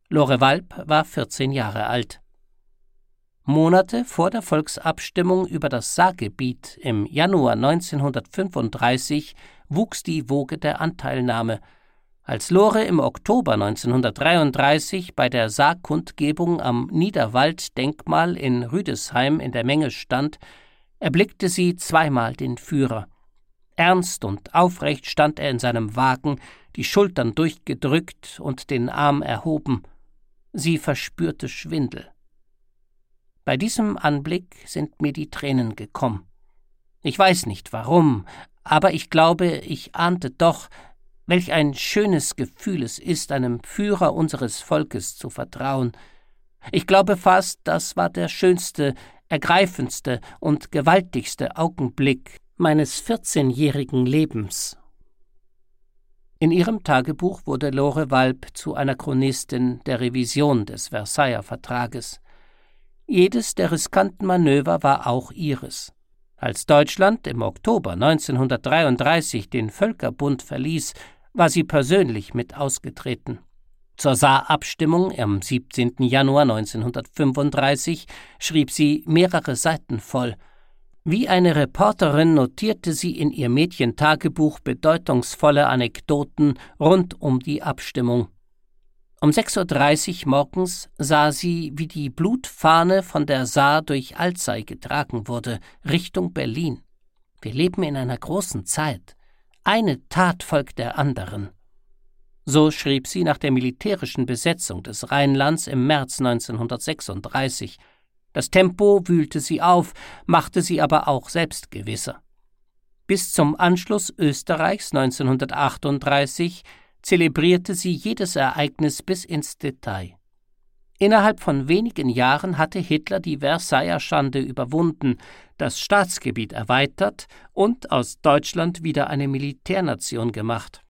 Lore Walb war 14 Jahre alt. Monate vor der Volksabstimmung über das Saargebiet im Januar 1935 wuchs die Woge der Anteilnahme. Als Lore im Oktober 1933 bei der Saarkundgebung am Niederwald-Denkmal in Rüdesheim in der Menge stand, erblickte sie zweimal den Führer. Ernst und aufrecht stand er in seinem Wagen, die Schultern durchgedrückt und den Arm erhoben. Sie verspürte Schwindel. Bei diesem Anblick sind mir die Tränen gekommen. Ich weiß nicht warum, aber ich glaube, ich ahnte doch, welch ein schönes Gefühl es ist, einem Führer unseres Volkes zu vertrauen. Ich glaube fast, das war der schönste, ergreifendste und gewaltigste Augenblick meines 14-jährigen Lebens. In ihrem Tagebuch wurde Lore Walb zu einer Chronistin der Revision des Versailler Vertrages. Jedes der riskanten Manöver war auch ihres. Als Deutschland im Oktober 1933 den Völkerbund verließ, war sie persönlich mit ausgetreten. Zur Saarabstimmung am 17. Januar 1935 schrieb sie mehrere Seiten voll. Wie eine Reporterin notierte sie in ihr Mädchentagebuch bedeutungsvolle Anekdoten rund um die Abstimmung. Um 6:30 Uhr morgens sah sie, wie die Blutfahne von der Saar durch Alzey getragen wurde, Richtung Berlin. Wir leben in einer großen Zeit. Eine Tat folgt der anderen. So schrieb sie nach der militärischen Besetzung des Rheinlands im März 1936. Das Tempo wühlte sie auf, machte sie aber auch selbstgewisser. Bis zum Anschluss Österreichs 1938 zelebrierte sie jedes Ereignis bis ins Detail. Innerhalb von wenigen Jahren hatte Hitler die Versailler Schande überwunden, das Staatsgebiet erweitert und aus Deutschland wieder eine Militärnation gemacht.